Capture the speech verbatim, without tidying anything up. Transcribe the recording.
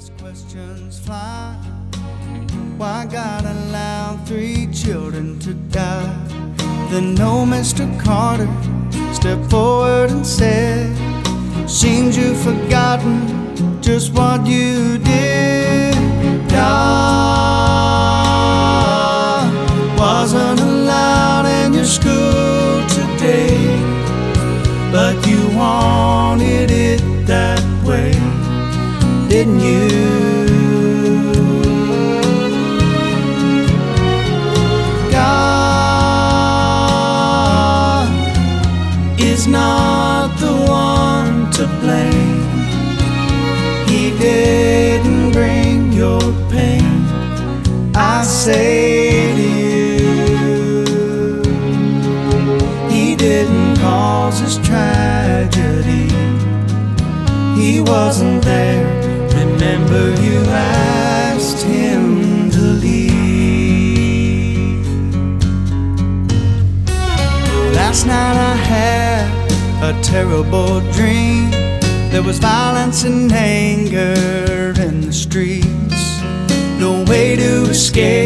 endless questions fly. Why God allowed three children to die? Then old Mister Carter stepped forward and said, seems you've forgotten just what you did. God wasn't allowed in your school today, but you wanted it that way, didn't you? God is not the one to blame. He didn't bring your pain, I say to you. He didn't cause this tragedy. He wasn't there. Remember, you asked him to leave. Last night I had a terrible dream. There was violence and anger in the streets. No way to escape